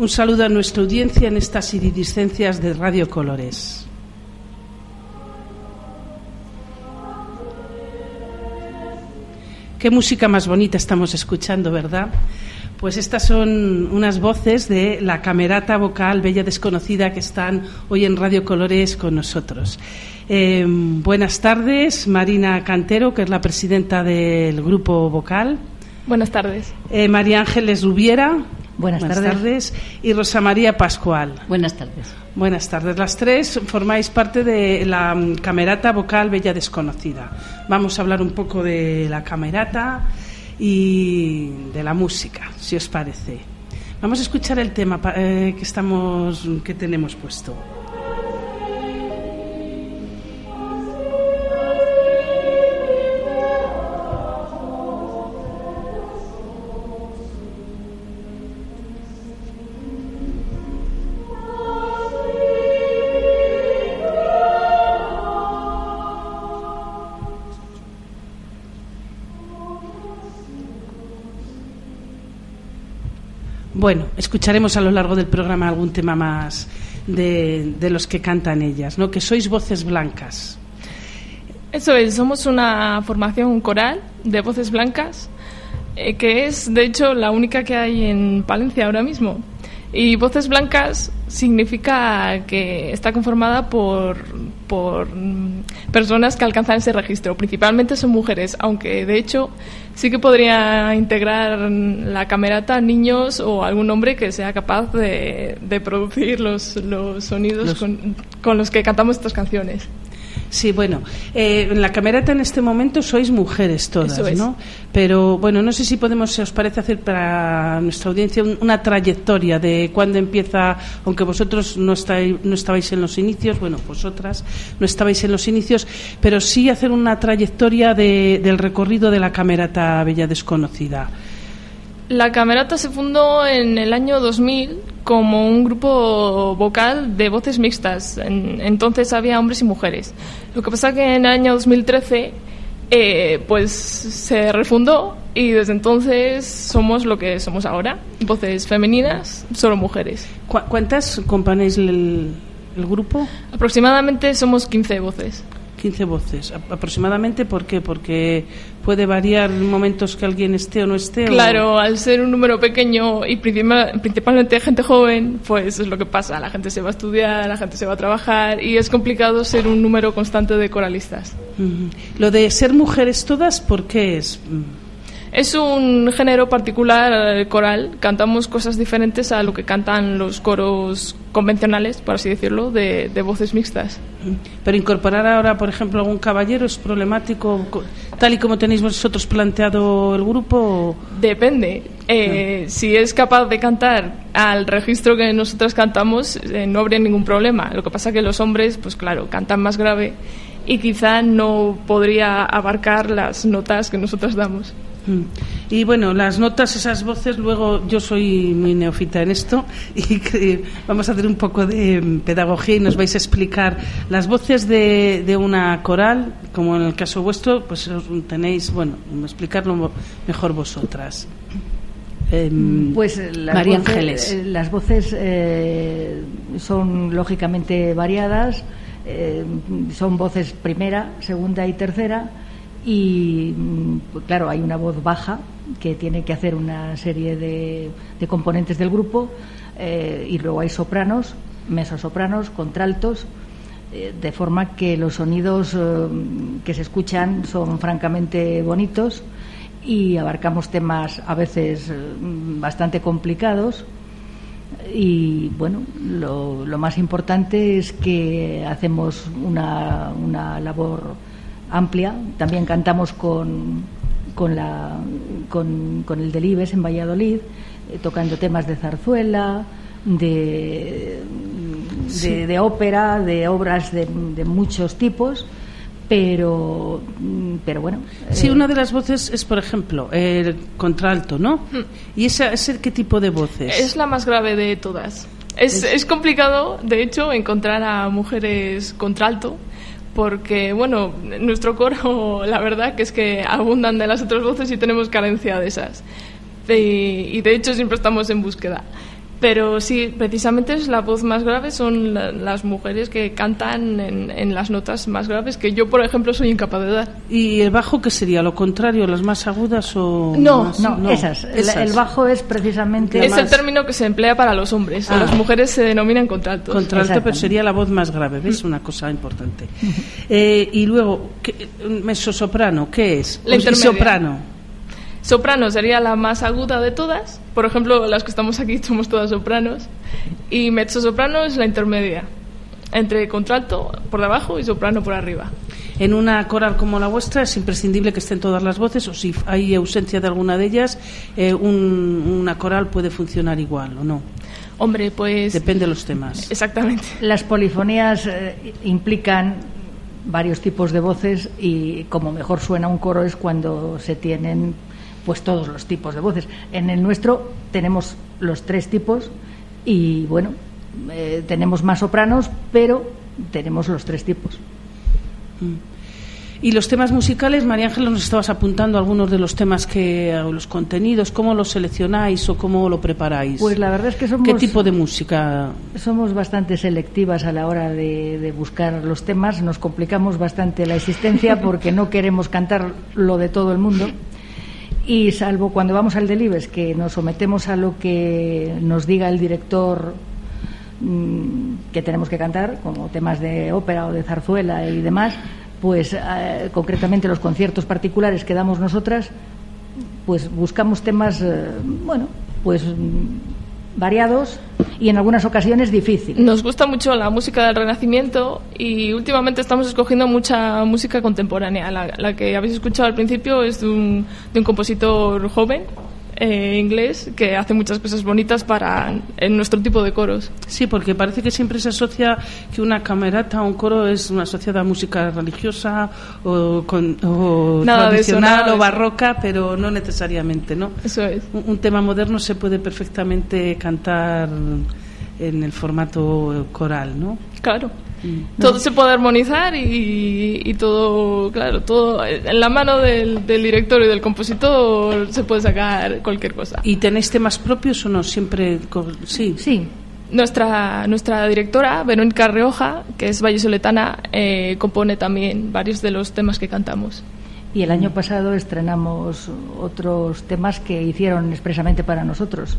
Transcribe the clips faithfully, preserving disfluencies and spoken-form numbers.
Un saludo a nuestra audiencia en estas iridiscencias de Radio Colores. Qué música más bonita estamos escuchando, ¿verdad? Pues estas son unas voces de la Camerata Vocal Bella Desconocida que están hoy en Radio Colores con nosotros. Eh, buenas tardes, Marina Cantero, que es la presidenta del grupo vocal. Buenas tardes. Eh, María Ángeles Rubiera. Buenas, Buenas tardes. tardes. Y Rosa María Pascual. Buenas tardes. Buenas tardes. Las tres formáis parte de la Camerata Vocal Bella Desconocida. Vamos a hablar un poco de la camerata y de la música, si os parece. Vamos a escuchar el tema eh, que estamos que tenemos puesto. Bueno, escucharemos a lo largo del programa algún tema más de, de los que cantan ellas, ¿no? Que sois voces blancas. Eso es, somos una formación coral de voces blancas, eh, que es, de hecho, la única que hay en Palencia ahora mismo. Y voces blancas significa que está conformada por, por personas que alcanzan ese registro. Principalmente son mujeres, aunque de hecho sí que podría integrar la camerata niños o algún hombre que sea capaz de, de producir los, los sonidos los... Con, con los que cantamos estas canciones. Sí, bueno, eh, en la camerata en este momento sois mujeres todas, es. ¿no? Pero bueno, no sé si podemos, si os parece, hacer para nuestra audiencia un, una trayectoria de cuándo empieza, aunque vosotros no estáis, no estabais en los inicios, bueno, vosotras no estabais en los inicios, pero sí hacer una trayectoria de, del recorrido de la Camerata Bella Desconocida. La Camerata se fundó en el año dos mil como un grupo vocal de voces mixtas. En, entonces había hombres y mujeres. Lo que pasa que en el año dos mil trece eh, pues se refundó y desde entonces somos lo que somos ahora. Voces femeninas, solo mujeres. ¿Cu- ¿Cuántas componéis el, el grupo? Aproximadamente somos quince voces. quince voces. ¿Aproximadamente por qué? Porque puede variar en momentos que alguien esté o no esté. Claro, o... al ser un número pequeño y principal, principalmente gente joven, pues es lo que pasa. La gente se va a estudiar, la gente se va a trabajar y es complicado ser un número constante de coralistas. Uh-huh. Lo de ser mujeres todas, ¿por qué es? Es un género particular coral. Cantamos cosas diferentes a lo que cantan los coros convencionales, por así decirlo, de, de voces mixtas. Pero incorporar ahora, por ejemplo, algún caballero es problemático, tal y como tenéis vosotros planteado el grupo. ¿O? Depende. Eh, no. Si es capaz de cantar al registro que nosotras cantamos, eh, no habría ningún problema. Lo que pasa que los hombres, pues claro, cantan más grave y quizá no podría abarcar las notas que nosotras damos. Y bueno, las notas, esas voces, luego yo soy muy neófita en esto y que vamos a hacer un poco de pedagogía y nos vais a explicar las voces de, de una coral, como en el caso vuestro, pues tenéis, bueno, explicarlo mejor vosotras. Eh, pues las María voces, Ángeles. Eh, las voces eh, son lógicamente variadas, eh, son voces primera, segunda y tercera. Y pues claro, hay una voz baja que tiene que hacer una serie de, de componentes del grupo, eh, y luego hay sopranos, mezzosopranos, contraltos, eh, de forma que los sonidos eh, que se escuchan son francamente bonitos y abarcamos temas a veces eh, bastante complicados. Y bueno, lo, lo más importante es que hacemos una, una labor amplia. También cantamos con con la con, con el Delibes en Valladolid, eh, tocando temas de zarzuela, de sí. de, de ópera, de obras de, de muchos tipos, pero pero bueno. Sí, eh, una de las voces es, por ejemplo, el contralto, ¿no? Hmm. ¿Y esa, ese qué tipo de voces? Es la más grave de todas. Es, es... es complicado, de hecho, encontrar a mujeres contralto, porque, bueno, nuestro coro, la verdad que es que abundan de las otras voces y tenemos carencia de esas. Y, y de hecho siempre estamos en búsqueda. Pero sí, precisamente es la voz más grave, son la, las mujeres que cantan en, en las notas más graves, que yo, por ejemplo, soy incapaz de dar. ¿Y el bajo qué sería? ¿Lo contrario, las más agudas o...? No, más? No, no, esas. esas. El, el bajo es precisamente... Es más... el término que se emplea para los hombres. Ah. A las mujeres se denominan contraltos. Contralto, pero sería la voz más grave, ¿ves? Una cosa importante. eh, y luego, ¿qué, mezzosoprano, ¿qué es? La intermedia. Soprano. Soprano sería la más aguda de todas. Por ejemplo, las que estamos aquí somos todas sopranos. Y mezzosoprano es la intermedia, entre contralto por debajo y soprano por arriba. En una coral como la vuestra es imprescindible que estén todas las voces, o si hay ausencia de alguna de ellas, eh, un, una coral puede funcionar igual, ¿o no? Hombre, pues... Depende de los temas. Exactamente. Las polifonías eh, implican varios tipos de voces y como mejor suena un coro es cuando se tienen pues todos los tipos de voces. En el nuestro tenemos los tres tipos y bueno, eh, tenemos más sopranos, pero tenemos los tres tipos. Y los temas musicales, María Ángeles, nos estabas apuntando algunos de los temas que, o los contenidos, ¿cómo los seleccionáis o cómo lo preparáis? Pues la verdad es que somos... ¿Qué tipo de música? Somos bastante selectivas a la hora de, de buscar los temas, nos complicamos bastante la existencia porque no queremos cantar lo de todo el mundo. Y salvo cuando vamos al Delibes, que nos sometemos a lo que nos diga el director mmm, que tenemos que cantar, como temas de ópera o de zarzuela y demás, pues eh, concretamente los conciertos particulares que damos nosotras, pues buscamos temas, eh, bueno, pues variados y en algunas ocasiones difíciles. Nos gusta mucho la música del Renacimiento y últimamente estamos escogiendo mucha música contemporánea. La, la que habéis escuchado al principio es de un, de un compositor joven eh, inglés que hace muchas cosas bonitas para en nuestro tipo de coros. Sí, porque parece que siempre se asocia que una camerata o un coro es una asociada a música religiosa o, con, o tradicional eso, o barroca, eso. Pero no necesariamente, ¿no? Eso es. Un, un tema moderno se puede perfectamente cantar en el formato coral, ¿no? Claro. Mm. Todo no. se puede armonizar y, y todo, claro, todo en la mano del, del director y del compositor se puede sacar cualquier cosa. ¿Y tenéis temas propios o no? Siempre, sí. Sí. Nuestra, nuestra directora, Verónica Rioja, que es vallisoletana, eh, compone también varios de los temas que cantamos. Y el año pasado estrenamos otros temas que hicieron expresamente para nosotros.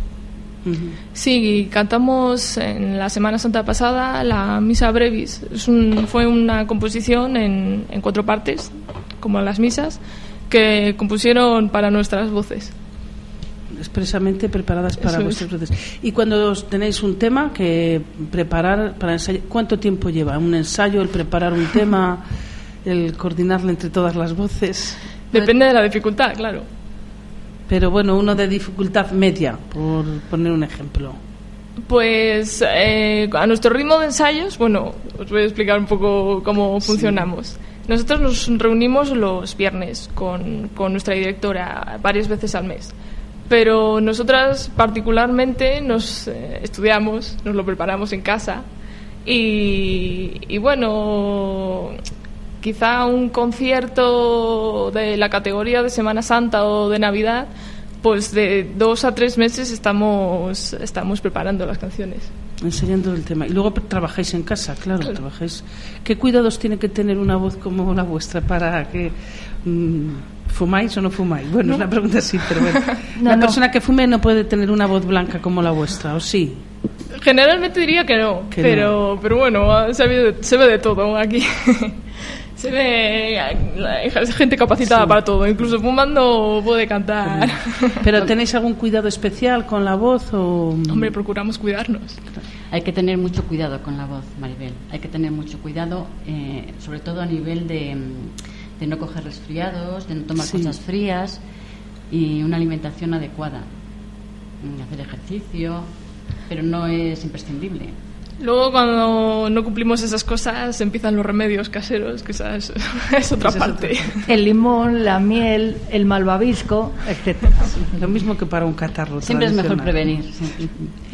Sí, cantamos en la Semana Santa pasada la Misa Brevis. Es un, fue una composición en, en cuatro partes, como las misas, que compusieron para nuestras voces. Expresamente preparadas para Eso vuestras es. voces. Y cuando tenéis un tema que preparar para ensayar, ¿cuánto tiempo lleva? ¿Un ensayo, el preparar un tema, el coordinarlo entre todas las voces? Depende de la dificultad, claro. Pero bueno, uno de dificultad media, por poner un ejemplo. Pues eh, a nuestro ritmo de ensayos, bueno, os voy a explicar un poco cómo sí. funcionamos. Nosotros nos reunimos los viernes con, con nuestra directora varias veces al mes. Pero nosotras particularmente nos eh, estudiamos, nos lo preparamos en casa y, y bueno... Quizá un concierto de la categoría de Semana Santa o de Navidad, pues de dos a tres meses estamos estamos preparando las canciones. Enseñando el tema. Y luego trabajáis en casa, claro, claro. trabajáis. ¿Qué cuidados tiene que tener una voz como la vuestra para que mmm, fumáis o no fumáis? Bueno, no. Es una pregunta así, pero bueno. no, la no. persona que fume no puede tener una voz blanca como la vuestra, ¿o sí? Generalmente diría que no, que pero no. pero bueno, se ve, se ve de todo aquí. Se ve gente capacitada sí. para todo, incluso fumando puede cantar. ¿Pero tenéis algún cuidado especial con la voz? O... Hombre, procuramos cuidarnos. Hay que tener mucho cuidado con la voz, Maribel. Hay que tener mucho cuidado, eh, sobre todo a nivel de, de no coger resfriados, de no tomar sí. cosas frías y una alimentación adecuada. Hacer ejercicio, pero no es imprescindible. Luego, cuando no cumplimos esas cosas, empiezan los remedios caseros, que esa es, es otra esa parte. Es otra. El limón, la miel, el malvavisco, etcétera. Sí, lo mismo que para un catarro. Siempre es mejor prevenir. Sí.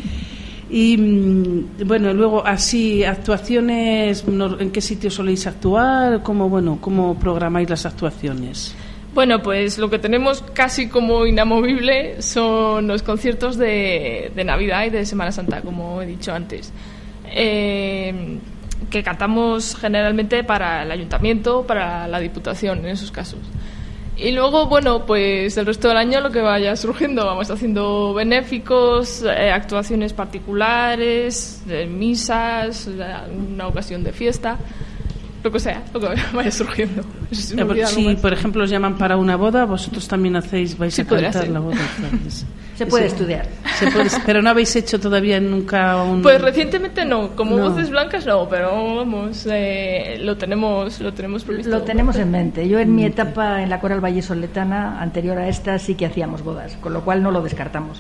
Y bueno, luego así, actuaciones, ¿en qué sitio soléis actuar? ¿Cómo, bueno, cómo programáis las actuaciones? Bueno, pues lo que tenemos casi como inamovible son los conciertos de, de Navidad y de Semana Santa, como he dicho antes. Eh, que cantamos generalmente para el ayuntamiento, para la diputación, en esos casos. Y luego, bueno, pues el resto del año lo que vaya surgiendo. Vamos haciendo benéficos, eh, actuaciones particulares, eh, misas, una ocasión de fiesta, lo que sea, lo que vaya surgiendo. Si, eh, si por ejemplo os llaman para una boda, vosotros también hacéis, vais sí, a cantar hacer. la boda. Se puede Ese, estudiar. Se puede, pero no habéis hecho todavía nunca un... Pues recientemente no, como no. Voces Blancas no, pero vamos, eh, lo tenemos lo tenemos previsto. Lo tenemos en mente. Yo en mi etapa en la Coral Vallesoletana, anterior a esta, sí que hacíamos bodas, con lo cual no lo descartamos.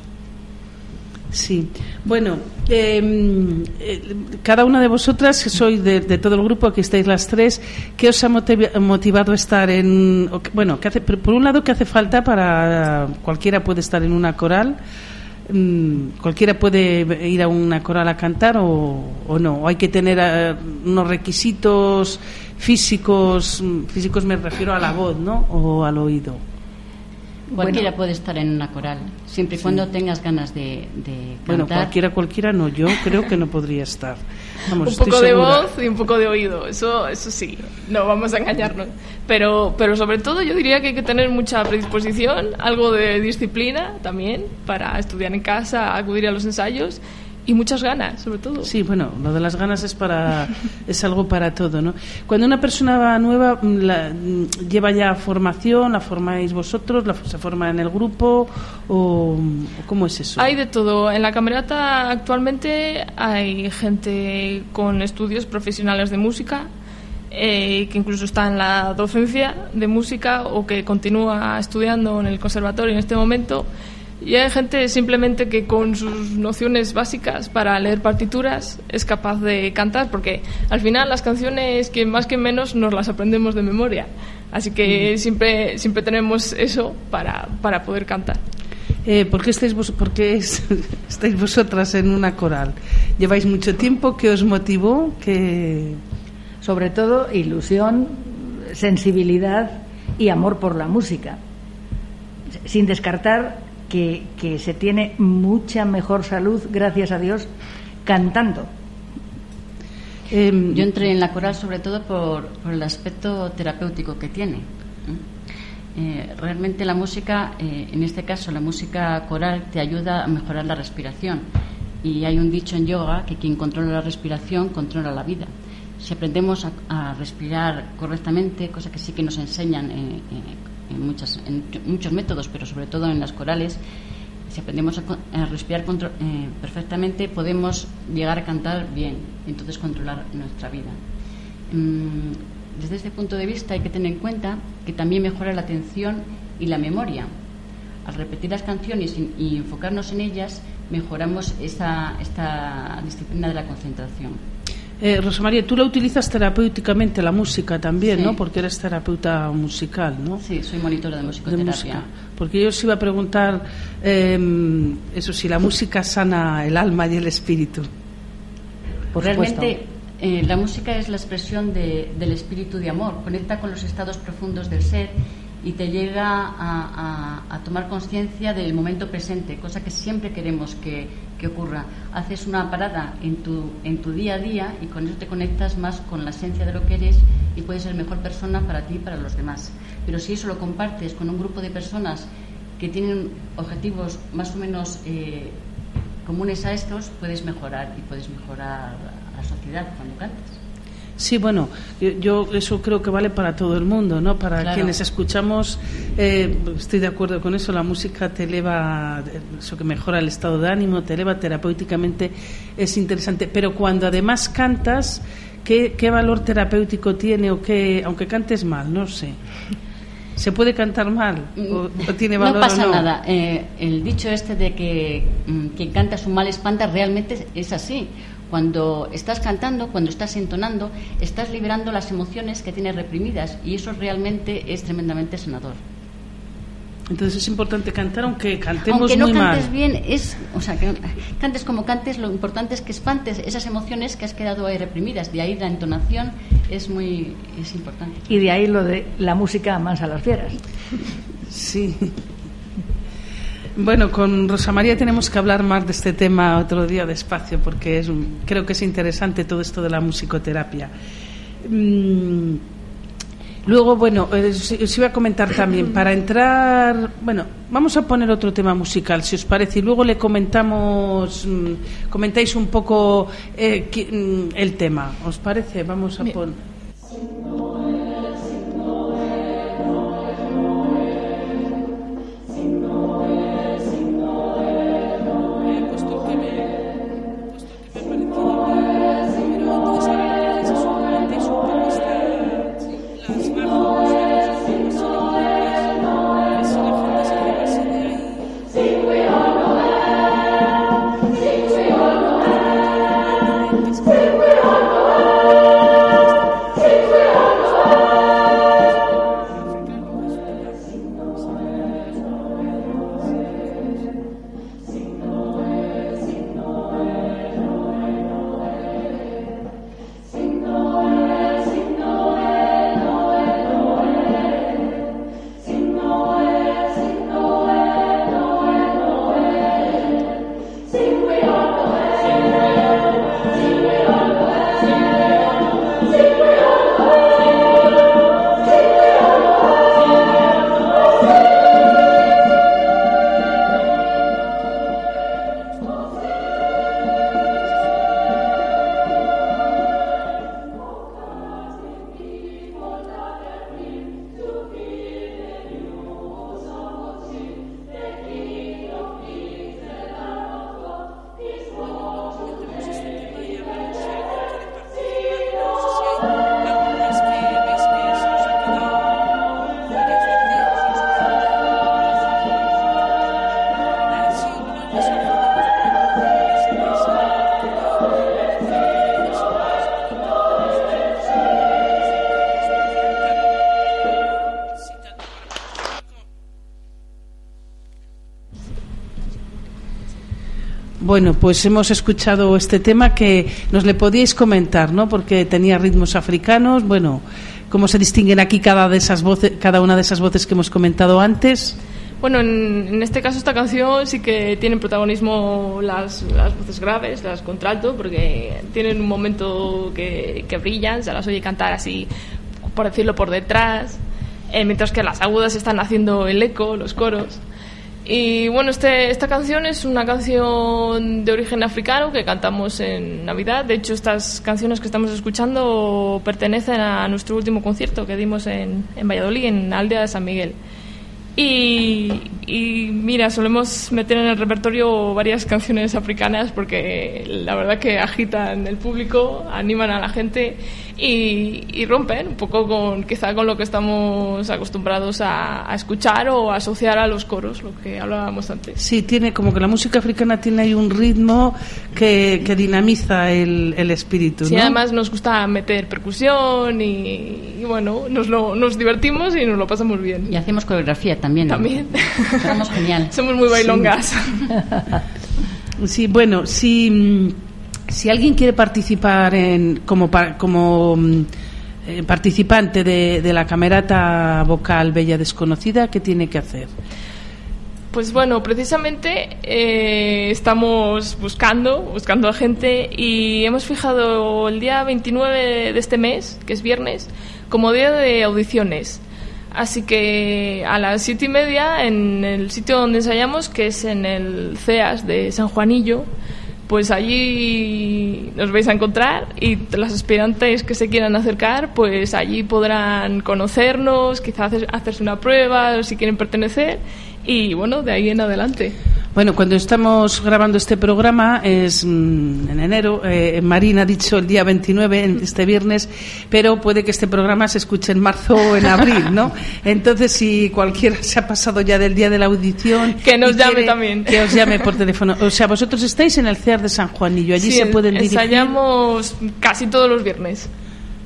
Sí, bueno, eh, eh, cada una de vosotras, que sois de, de todo el grupo, aquí estáis las tres, ¿qué os ha motiv- motivado a estar en... Bueno, ¿qué hace, por un lado, ¿qué hace falta para... Cualquiera puede estar en una coral, mm, cualquiera puede ir a una coral a cantar o, o no, o hay que tener uh, unos requisitos físicos, físicos me refiero a la voz, ¿no?, o al oído. Cualquiera Bueno, puede estar en una coral, siempre y sí. cuando tengas ganas de, de cantar. Bueno, cualquiera, cualquiera no, yo creo que no podría estar. Vamos, Un estoy poco de segura. voz y un poco de oído, eso eso sí, no vamos a engañarnos. Pero, pero sobre todo yo diría que hay que tener mucha predisposición, algo de disciplina también, para estudiar en casa, acudir a los ensayos, y muchas ganas, sobre todo. Sí, bueno, lo de las ganas es para es algo para todo, ¿no? Cuando una persona va nueva, la, lleva ya formación, ¿la formáis vosotros? ¿La, ¿Se forma en el grupo? ¿O, o cómo es eso? Hay de todo. En la Camerata actualmente hay gente con estudios profesionales de música, eh, que incluso está en la docencia de música o que continúa estudiando en el conservatorio en este momento. Y hay gente simplemente que con sus nociones básicas para leer partituras es capaz de cantar, porque al final las canciones, que más que menos, nos las aprendemos de memoria. Así que mm. siempre siempre tenemos eso para, para poder cantar. Eh, ¿Por qué estáis, vos, por qué es, estáis vosotras en una coral? ¿Lleváis mucho tiempo? ¿Qué os motivó? ¿Qué... Sobre todo ilusión, sensibilidad y amor por la música. Sin descartar Que, que se tiene mucha mejor salud, gracias a Dios, cantando. Eh, Yo entré en la coral sobre todo por, por el aspecto terapéutico que tiene. Eh, realmente la música, eh, en este caso la música coral, te ayuda a mejorar la respiración. Y hay un dicho en yoga que quien controla la respiración controla la vida. Si aprendemos a, a respirar correctamente, cosa que sí que nos enseñan eh, eh, En, muchas, en muchos métodos, pero sobre todo en las corales, si aprendemos a, a respirar contro, eh, perfectamente, podemos llegar a cantar bien, entonces controlar nuestra vida. Mm, desde este punto de vista hay que tener en cuenta que también mejora la atención y la memoria. Al repetir las canciones y, y enfocarnos en ellas, mejoramos esta, esta disciplina de la concentración. Eh, Rosa María, tú la utilizas terapéuticamente, la música también, sí. ¿no? Porque eres terapeuta musical, ¿no? Sí, soy monitora de musicoterapia. De música. Porque yo os iba a preguntar, eh, eso, si la música sana el alma y el espíritu. Por Realmente, eh, la música es la expresión de, del espíritu de amor, conecta con los estados profundos del ser y te llega a, a, a tomar conciencia del momento presente, cosa que siempre queremos que, que ocurra. Haces una parada en tu, en tu día a día y con eso te conectas más con la esencia de lo que eres y puedes ser mejor persona para ti y para los demás. Pero si eso lo compartes con un grupo de personas que tienen objetivos más o menos eh, comunes a estos, puedes mejorar y puedes mejorar a la sociedad cuando cantes. Sí, bueno, yo, yo eso creo que vale para todo el mundo, ¿no? Para claro. quienes escuchamos, eh, estoy de acuerdo con eso, la música te eleva, eso que mejora el estado de ánimo, te eleva terapéuticamente, es interesante. Pero cuando además cantas, ¿qué, qué valor terapéutico tiene o qué, aunque cantes mal, no sé? ¿Se puede cantar mal o, o tiene valor? No pasa o no? nada. Eh, el dicho este de que mm, quien canta su mal espanta realmente es así. Cuando estás cantando, cuando estás entonando, estás liberando las emociones que tienes reprimidas y eso realmente es tremendamente sanador. Entonces es importante cantar, aunque cantemos aunque no muy cantes mal. bien, es, o sea, que cantes como cantes, lo importante es que espantes esas emociones que has quedado ahí reprimidas. De ahí la entonación es muy es importante. Y de ahí lo de la música amansa a las fieras. Sí. Bueno, con Rosa María tenemos que hablar más de este tema otro día despacio, porque es un, creo que es interesante todo esto de la musicoterapia. Mm, luego, bueno, os, os iba a comentar también, para entrar, bueno, vamos a poner otro tema musical, si os parece, y luego le comentamos, mm, comentáis un poco eh, qui, mm, el tema, ¿os parece? Vamos a poner... Bueno, pues hemos escuchado este tema que nos le podíais comentar, ¿no? Porque tenía ritmos africanos. Bueno, ¿cómo se distinguen aquí cada de esas voces, cada una de esas voces que hemos comentado antes? Bueno, en, en este caso esta canción sí que tienen protagonismo las, las voces graves, las contralto, porque tienen un momento que, que brillan, se las oye cantar así, por decirlo, por detrás, eh, mientras que las agudas están haciendo el eco, los coros. Y bueno, este, esta canción es una canción de origen africano que cantamos en Navidad. De hecho, estas canciones que estamos escuchando pertenecen a nuestro último concierto que dimos en, en Valladolid, en la aldea de San Miguel. Y, y mira, solemos meter en el repertorio varias canciones africanas porque la verdad que agitan el público, animan a la gente y, y rompen un poco con quizá con lo que estamos acostumbrados a, a escuchar o a asociar a los coros, lo que hablábamos antes. Sí, tiene como que la música africana tiene ahí un ritmo que, que dinamiza el, el espíritu, sí, ¿no? Además nos gusta meter percusión y, y bueno, nos, lo, nos divertimos y nos lo pasamos bien. Y hacemos coreografía también. ¿no? También. Estamos genial. Somos muy bailongas. Sí, sí, bueno, si, si alguien quiere participar en, como, como eh, participante de, de la Camerata Vocal Bella Desconocida, ¿qué tiene que hacer? Pues bueno, precisamente eh, estamos buscando, buscando a gente y hemos fijado el día veintinueve de este mes, que es viernes, como día de audiciones. Así que a las siete y media en el sitio donde ensayamos, que es en el C E A S de San Juanillo, pues allí nos vais a encontrar y las aspirantes que se quieran acercar, pues allí podrán conocernos, quizás hacerse una prueba si quieren pertenecer y bueno, de ahí en adelante. Bueno, cuando estamos grabando este programa es mmm, en enero, eh, Marina ha dicho el día veintinueve, este viernes, pero puede que este programa se escuche en marzo o en abril, ¿no? Entonces, si cualquiera se ha pasado ya del día de la audición... Que nos llame quiere, también. Que os llame por teléfono. O sea, vosotros estáis en el C E A R de San Juanillo, allí sí, se pueden dirigir... ensayamos casi todos los viernes.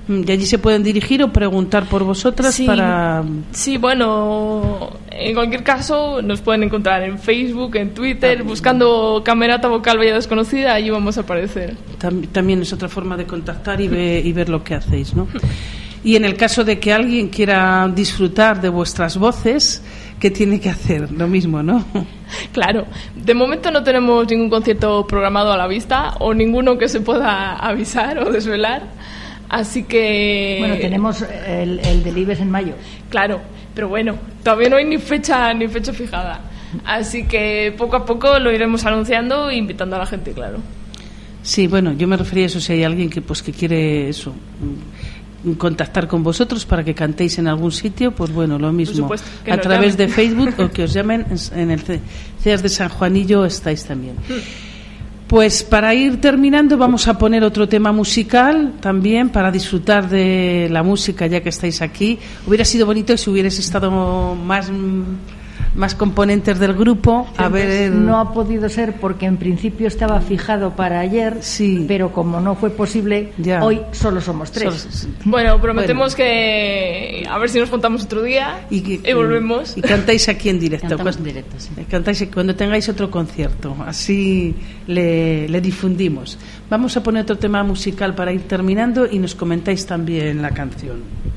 Y allí se pueden dirigir o preguntar por vosotras sí, para... Sí, bueno, en cualquier caso nos pueden encontrar en Facebook, en Twitter, buscando Camerata Vocal Bella Desconocida, allí vamos a aparecer. Tam- también es otra forma de contactar y, ve, y ver lo que hacéis, ¿no? Y en el caso de que alguien quiera disfrutar de vuestras voces, ¿qué tiene que hacer? Lo mismo, ¿no? Claro, de momento no tenemos ningún concierto programado a la vista o ninguno que se pueda avisar o desvelar, así que... Bueno, tenemos el, el del IBES en mayo. Claro, pero bueno, todavía no hay ni fecha ni fecha fijada, así que poco a poco lo iremos anunciando e invitando a la gente, claro. Sí, bueno, yo me refería a eso, si hay alguien que pues que quiere eso, contactar con vosotros para que cantéis en algún sitio, pues bueno, lo mismo, supuesto, que a nos través llamen. de Facebook o que os llamen en el C E A S de San Juanillo, estáis también. Pues para ir terminando vamos a poner otro tema musical también para disfrutar de la música ya que estáis aquí. Hubiera sido bonito si hubierais estado más más componentes del grupo. A ver, no ha podido ser porque en principio estaba fijado para ayer, sí, pero como no fue posible, ya. Hoy solo somos tres. Solo, bueno, prometemos bueno. que a ver si nos juntamos otro día y, que, y volvemos. Y cantáis aquí en directo. Cantamos Cuando, en directo, sí. Cantáis cuando tengáis otro concierto, así le, le difundimos. Vamos a poner otro tema musical para ir terminando y nos comentáis también la canción.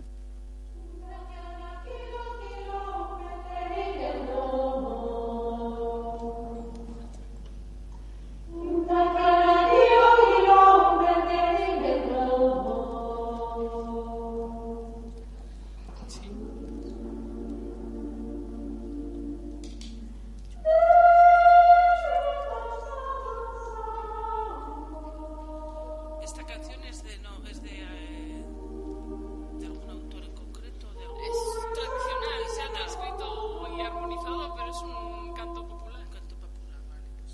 Esta canción es de, no, es de, eh, de algún autor en concreto. De algún... Es tradicional, se ha transcrito y armonizado, pero es un canto popular. canto popular, vale, pues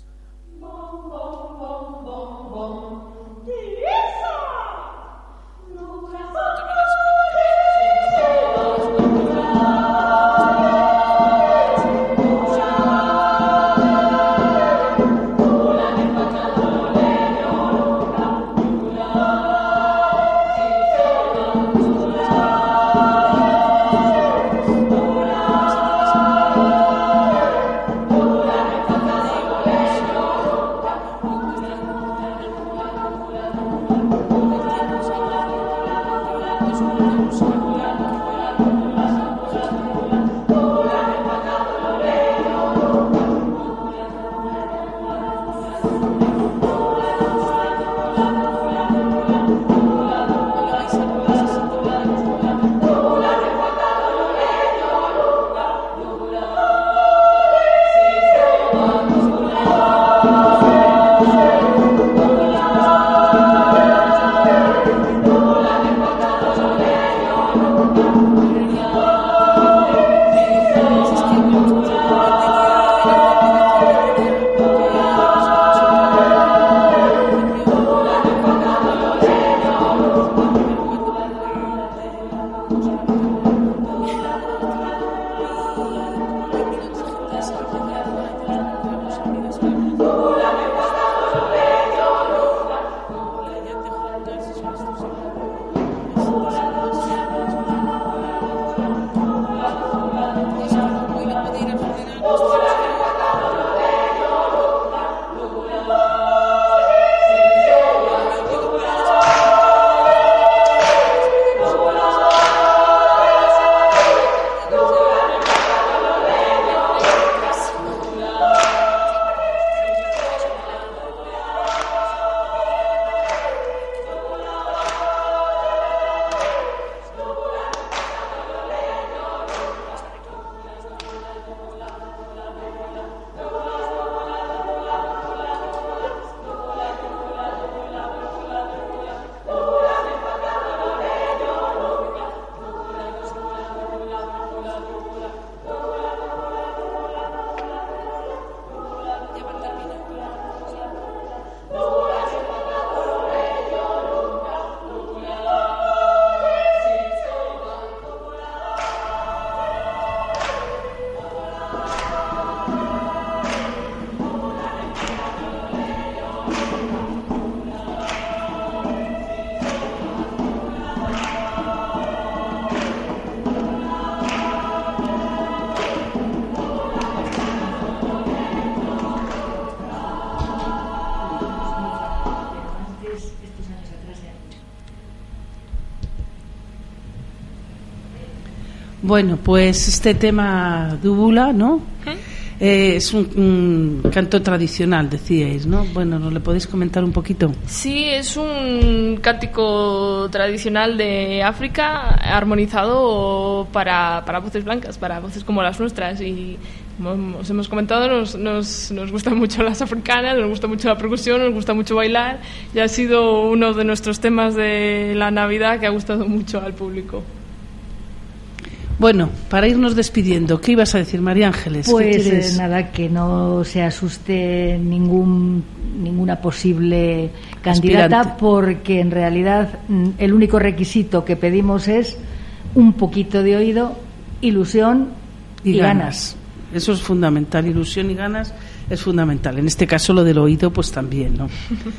Bueno, pues este tema Dúbula, ¿no? ¿Eh? Eh, es un, un canto tradicional, decíais, ¿no? Bueno, ¿nos le podéis comentar un poquito? Sí, es un cántico tradicional de África armonizado para, para voces blancas, para voces como las nuestras. Y como os hemos comentado, nos, nos, nos gustan mucho las africanas, nos gusta mucho la percusión, nos gusta mucho bailar, y ha sido uno de nuestros temas de la Navidad que ha gustado mucho al público. Bueno, para irnos despidiendo, ¿qué ibas a decir, María Ángeles? Pues eh, nada, que no se asuste ningún ninguna posible candidata, aspirante, porque en realidad el único requisito que pedimos es un poquito de oído, ilusión y, y ganas. ganas. Eso es fundamental, ilusión y ganas es fundamental. En este caso lo del oído pues también, ¿no?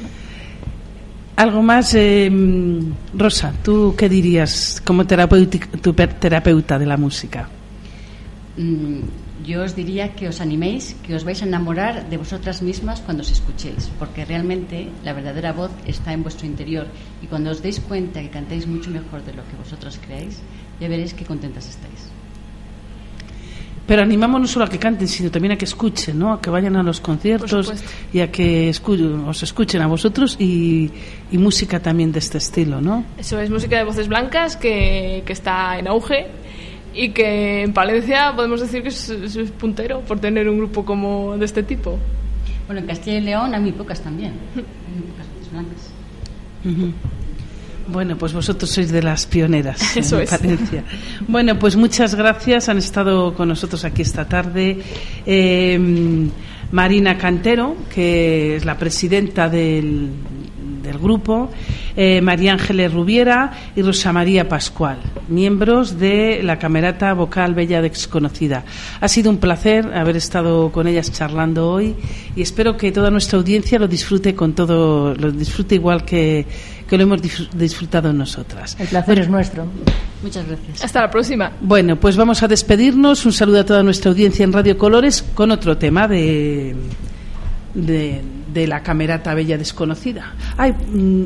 Algo más, eh, Rosa, ¿tú qué dirías como tu terapeuta de la música? Mm, yo os diría que os animéis, que os vais a enamorar de vosotras mismas cuando os escuchéis, porque realmente la verdadera voz está en vuestro interior, y cuando os deis cuenta que cantáis mucho mejor de lo que vosotros creéis, ya veréis qué contentas estáis. Pero animamos no solo a que canten, sino también a que escuchen, ¿no? A que vayan a los conciertos y a que escu- os escuchen a vosotros, y, y música también de este estilo, ¿no? Eso es, música de voces blancas que, que está en auge, y que en Palencia podemos decir que es, es puntero por tener un grupo como de este tipo. Bueno, en Castilla y León hay muy pocas también, hay muy pocas voces blancas. Uh-huh. Bueno, pues vosotros sois de las pioneras. Eso en es. Palencia. Bueno, pues muchas gracias. Han estado con nosotros aquí esta tarde eh, Marina Cantero, que es la presidenta del, del grupo, eh, María Ángeles Rubiera y Rosa María Pascual, miembros de la Camerata Vocal Bella Desconocida. Ha sido un placer haber estado con ellas charlando hoy, y espero que toda nuestra audiencia lo disfrute con todo, lo disfrute igual que que lo hemos disfrutado nosotras. El placer es nuestro. Muchas gracias. Hasta la próxima. Bueno, pues vamos a despedirnos. Un saludo a toda nuestra audiencia en Radio Colores con otro tema de de, de la Camerata Bella Desconocida. Ay, mmm,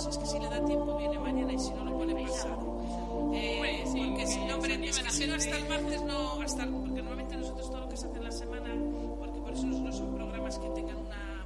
si es que si le da tiempo viene mañana y si no lo pone pasado. Eh, porque si no, hombre, es que si no hasta el martes no, hasta porque normalmente nosotros todo lo que se hace en la semana, porque por eso no son programas que tengan una